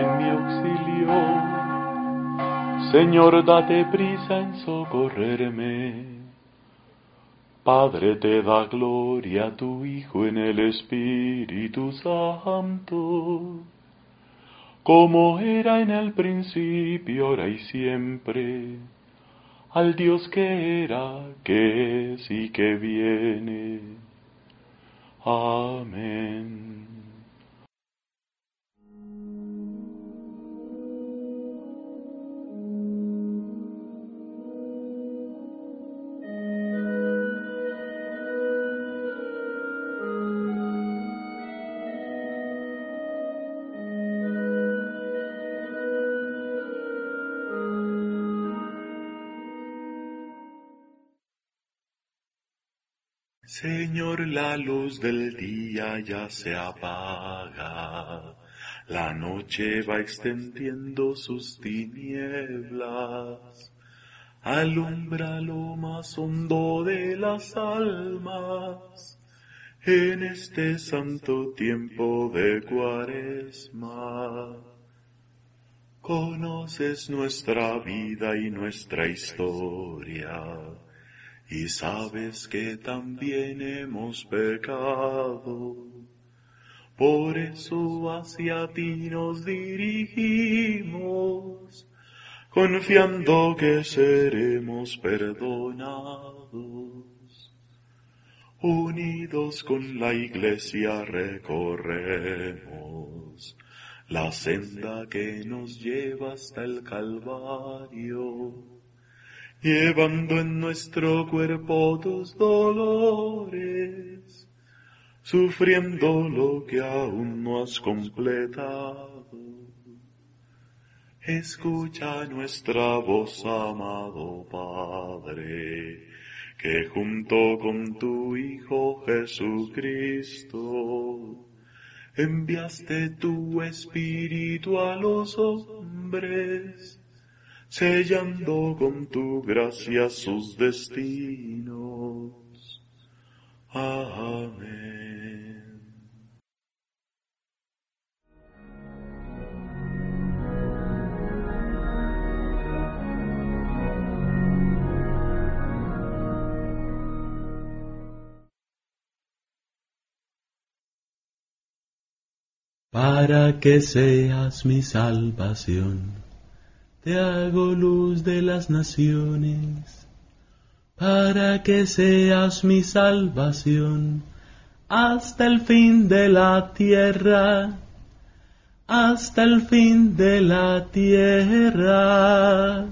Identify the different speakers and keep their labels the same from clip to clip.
Speaker 1: en mi auxilio. Señor, date prisa en socorrerme. Padre, te da gloria a tu Hijo en el Espíritu Santo, como era en el principio, ahora y siempre, al Dios que era, que es y que viene. Amén. Señor, la luz del día ya se apaga, la noche va extendiendo sus tinieblas, alumbra lo más hondo de las almas, en este santo tiempo de Cuaresma. Conoces nuestra vida y nuestra historia, y sabes que también hemos pecado. Por eso hacia ti nos dirigimos, confiando que seremos perdonados. Unidos con la Iglesia recorremos la senda que nos lleva hasta el Calvario, llevando en nuestro cuerpo tus dolores, sufriendo lo que aún no has completado. Escucha nuestra voz, amado Padre, que junto con tu Hijo Jesucristo enviaste tu Espíritu a los hombres, sellando con tu gracia sus destinos. Amén.
Speaker 2: Para que seas mi salvación, te hago luz de las naciones, para que seas mi salvación, hasta el fin de la tierra, hasta el fin de la tierra.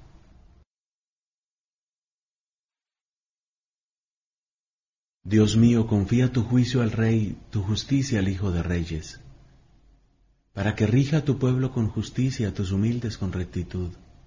Speaker 2: Dios mío, confía tu juicio al Rey, tu justicia al Hijo de Reyes, para que rija a tu pueblo con justicia, a tus humildes con rectitud.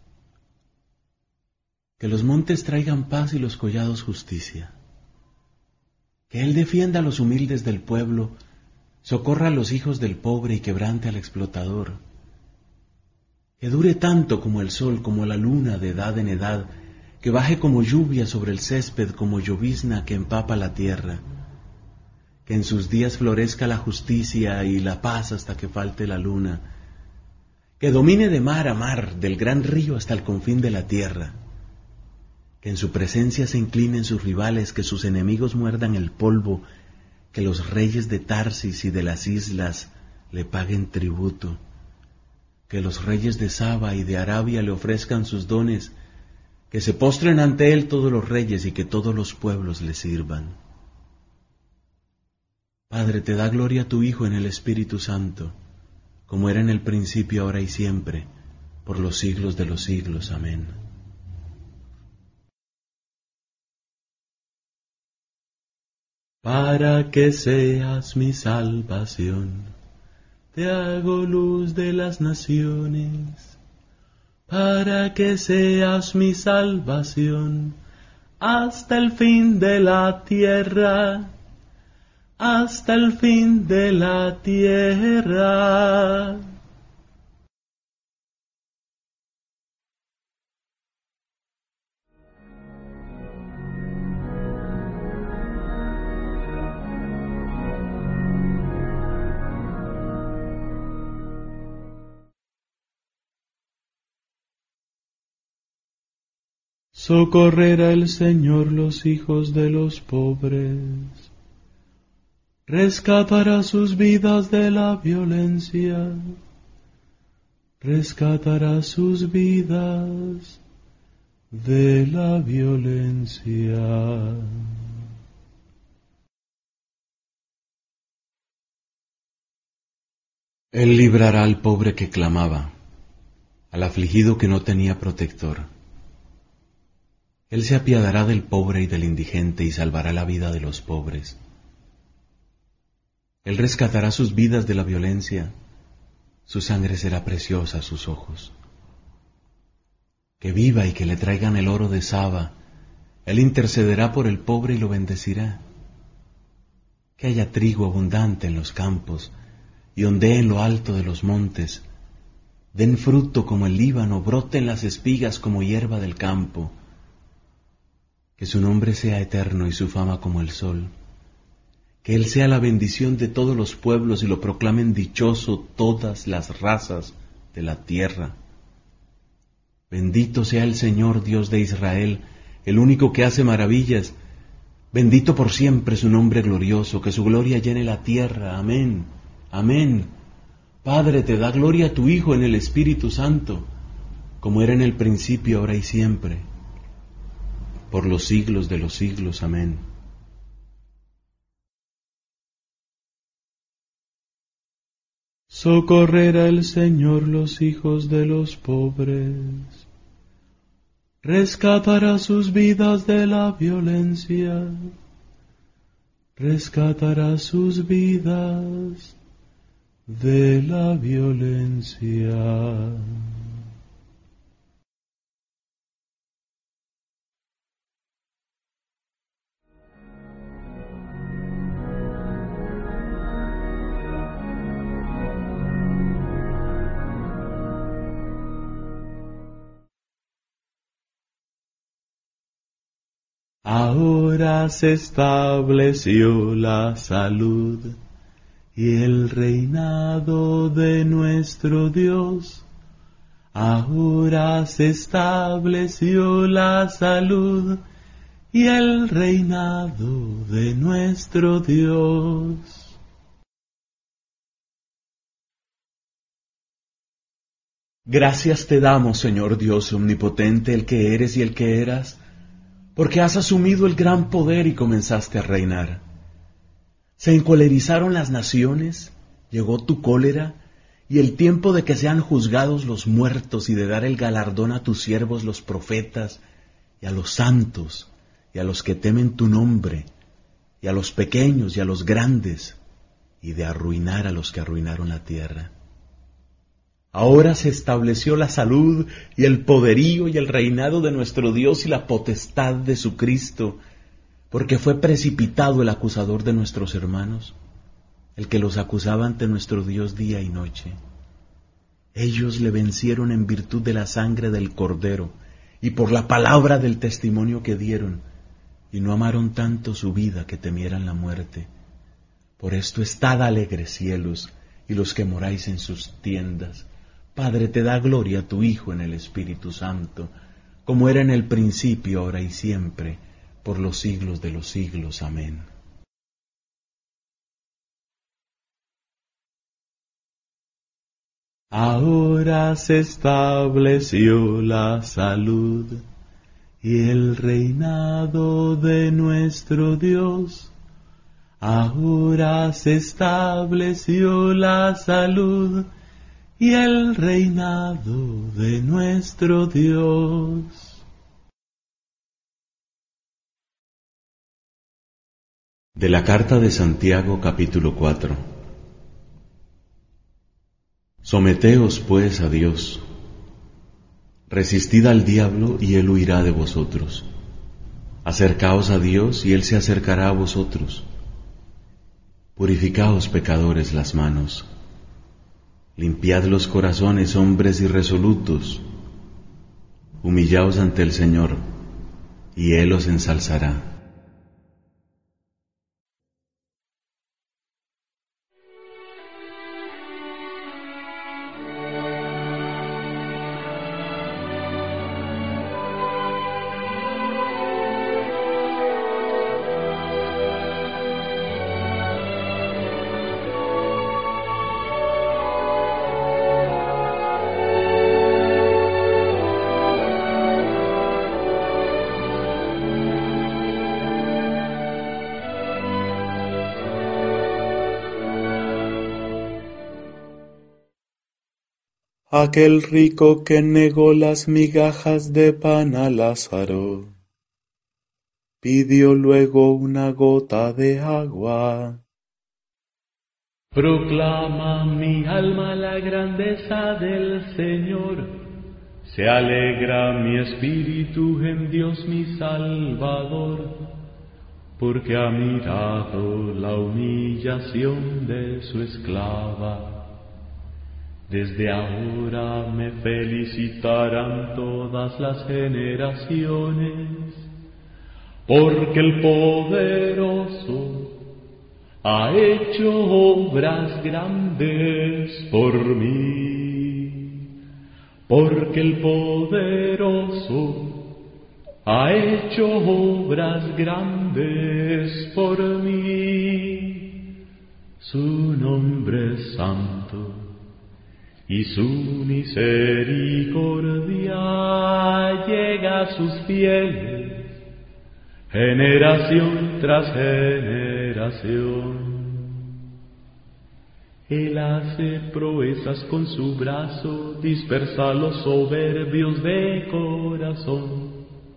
Speaker 2: Que los montes traigan paz y los collados justicia. Que Él defienda a los humildes del pueblo, socorra a los hijos del pobre y quebrante al explotador. Que dure tanto como el sol, como la luna de edad en edad, que baje como lluvia sobre el césped, como llovizna que empapa la tierra. Que en sus días florezca la justicia y la paz hasta que falte la luna, que domine de mar a mar, del gran río hasta el confín de la tierra, que en su presencia se inclinen sus rivales, que sus enemigos muerdan el polvo, que los reyes de Tarsis y de las islas le paguen tributo, que los reyes de Saba y de Arabia le ofrezcan sus dones, que se postren ante él todos los reyes y que todos los pueblos le sirvan. Padre, te da gloria a tu Hijo en el Espíritu Santo, como era en el principio, ahora y siempre, por los siglos de los siglos. Amén. Para que seas mi salvación, te hago luz de las naciones, para que seas mi salvación, hasta el fin de la tierra, hasta el fin de la tierra. Socorrerá el Señor los hijos de los pobres. Rescatará sus vidas de la violencia. Rescatará sus vidas de la violencia. Él librará al pobre que clamaba, al afligido que no tenía protector. Él se apiadará del pobre y del indigente y salvará la vida de los pobres. Él rescatará sus vidas de la violencia, su sangre será preciosa a sus ojos. Que viva y que le traigan el oro de Saba, Él intercederá por el pobre y lo bendecirá. Que haya trigo abundante en los campos y ondee en lo alto de los montes. Den fruto como el Líbano, broten las espigas como hierba del campo. Que su nombre sea eterno y su fama como el sol. Que Él sea la bendición de todos los pueblos y lo proclamen dichoso todas las razas de la tierra. Bendito sea el Señor Dios de Israel, el único que hace maravillas. Bendito por siempre su nombre glorioso, que su gloria llene la tierra. Amén. Amén. Padre, te da gloria a tu Hijo en el Espíritu Santo, como era en el principio, ahora y siempre, por los siglos de los siglos. Amén. Socorrerá el Señor los hijos de los pobres. Rescatará sus vidas de la violencia. Rescatará sus vidas de la violencia. Ahora se estableció la salud y el reinado de nuestro Dios. Ahora se estableció la salud y el reinado de nuestro Dios. Gracias te damos, Señor Dios omnipotente, el que eres y el que eras, porque has asumido el gran poder y comenzaste a reinar. Se encolerizaron las naciones, llegó tu cólera, y el tiempo de que sean juzgados los muertos y de dar el galardón a tus siervos los profetas, y a los santos, y a los que temen tu nombre, y a los pequeños y a los grandes, y de arruinar a los que arruinaron la tierra. Ahora se estableció la salud y el poderío y el reinado de nuestro Dios y la potestad de su Cristo, porque fue precipitado el acusador de nuestros hermanos, el que los acusaba ante nuestro Dios día y noche. Ellos le vencieron en virtud de la sangre del Cordero y por la palabra del testimonio que dieron, y no amaron tanto su vida que temieran la muerte. Por esto estad alegres, cielos, y los que moráis en sus tiendas. Padre, te da gloria a tu Hijo en el Espíritu Santo, como era en el principio, ahora y siempre, por los siglos de los siglos. Amén. Ahora se estableció la salud y el reinado de nuestro Dios. Ahora se estableció la salud y el reinado de nuestro Dios. De la carta de Santiago, capítulo 4. Someteos pues a Dios, resistid al diablo y él huirá de vosotros. Acercaos a Dios y él se acercará a vosotros. Purificaos, pecadores, las manos. Limpiad los corazones, hombres irresolutos. Humillaos ante el Señor, y Él os ensalzará.
Speaker 1: Aquel rico que negó las migajas de pan a Lázaro, pidió luego una gota de agua.
Speaker 2: Proclama mi alma la grandeza del Señor. Se alegra mi espíritu en Dios mi Salvador, porque ha mirado la humillación de su esclava. Desde ahora me felicitarán todas las generaciones, porque el poderoso ha hecho obras grandes por mí, porque el poderoso ha hecho obras grandes por mí. Su nombre es santo y su misericordia llega a sus fieles, generación tras generación. Él hace proezas con su brazo, dispersa a los soberbios de corazón.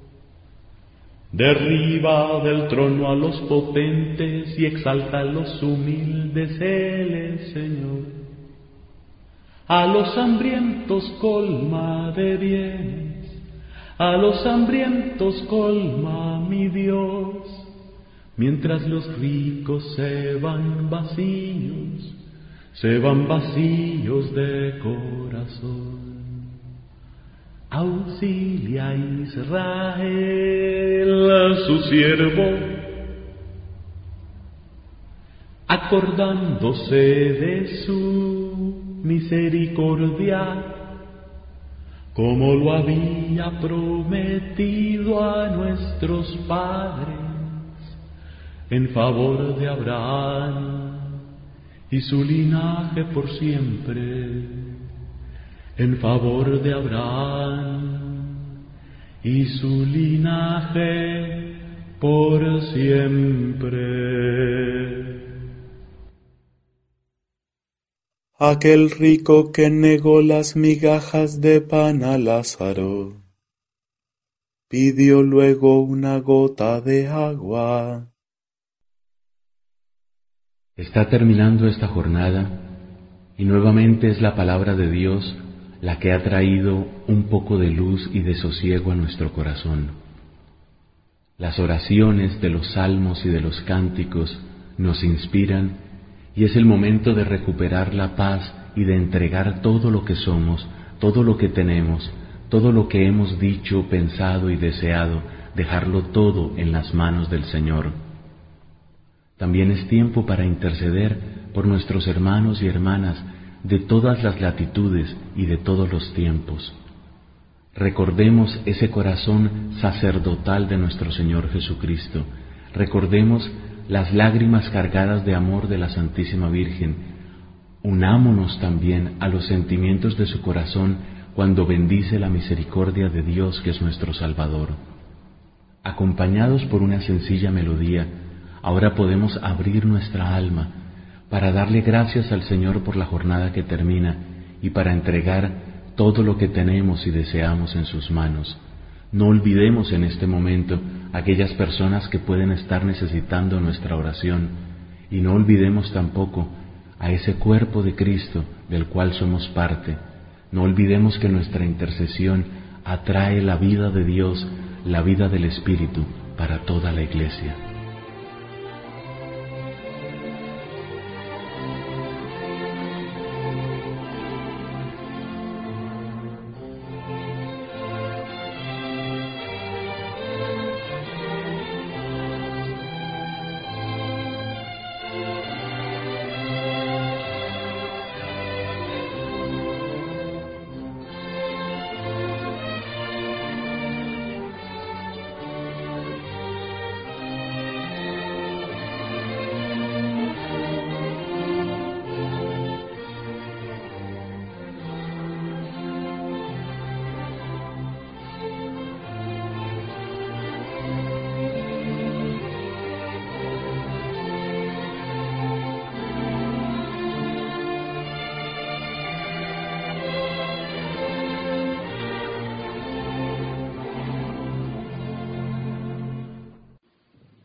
Speaker 2: Derriba del trono a los potentes y exalta a los humildes, Él es Señor. A los hambrientos colma de bienes, a los hambrientos colma mi Dios, mientras los ricos se van vacíos de corazón. Auxilia a Israel, su siervo, acordándose de su misericordia, como lo había prometido a nuestros padres, en favor de Abraham y su linaje por siempre, en favor de Abraham y su linaje por siempre.
Speaker 1: Aquel rico que negó las migajas de pan a Lázaro, pidió luego una gota de agua.
Speaker 2: Está terminando esta jornada y nuevamente es la palabra de Dios la que ha traído un poco de luz y de sosiego a nuestro corazón. Las oraciones de los salmos y de los cánticos nos inspiran y es el momento de recuperar la paz y de entregar todo lo que somos, todo lo que tenemos, todo lo que hemos dicho, pensado y deseado, dejarlo todo en las manos del Señor. También es tiempo para interceder por nuestros hermanos y hermanas de todas las latitudes y de todos los tiempos. Recordemos ese corazón sacerdotal de nuestro Señor Jesucristo. Recordemos las lágrimas cargadas de amor de la Santísima Virgen. Unámonos también a los sentimientos de su corazón cuando bendice la misericordia de Dios, que es nuestro Salvador. Acompañados por una sencilla melodía, ahora podemos abrir nuestra alma para darle gracias al Señor por la jornada que termina y para entregar todo lo que tenemos y deseamos en sus manos. No olvidemos en este momento aquellas personas que pueden estar necesitando nuestra oración y no olvidemos tampoco a ese cuerpo de Cristo del cual somos parte. No olvidemos que nuestra intercesión atrae la vida de Dios, la vida del Espíritu para toda la Iglesia.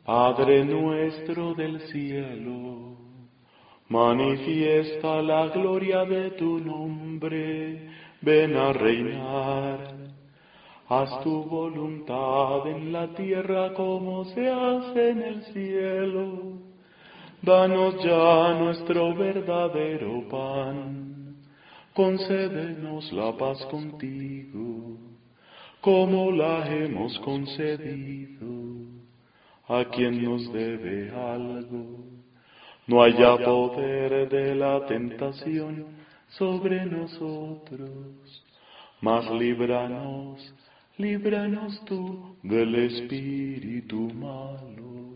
Speaker 1: Padre nuestro del cielo, manifiesta la gloria de tu nombre, ven a reinar. Haz tu voluntad en la tierra como se hace en el cielo. Danos ya nuestro verdadero pan. Concédenos la paz contigo, como la hemos concedido a quien nos debe algo. No haya poder de la tentación sobre nosotros, mas líbranos tú del espíritu malo.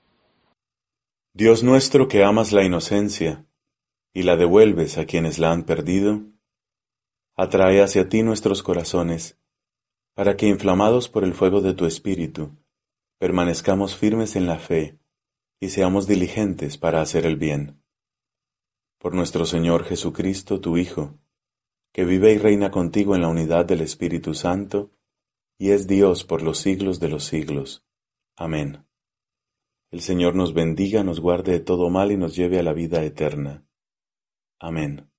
Speaker 2: Dios nuestro, que amas la inocencia y la devuelves a quienes la han perdido, atrae hacia ti nuestros corazones, para que, inflamados por el fuego de tu espíritu, permanezcamos firmes en la fe y seamos diligentes para hacer el bien. Por nuestro Señor Jesucristo, tu Hijo, que vive y reina contigo en la unidad del Espíritu Santo, y es Dios por los siglos de los siglos. Amén. El Señor nos bendiga, nos guarde de todo mal y nos lleve a la vida eterna. Amén.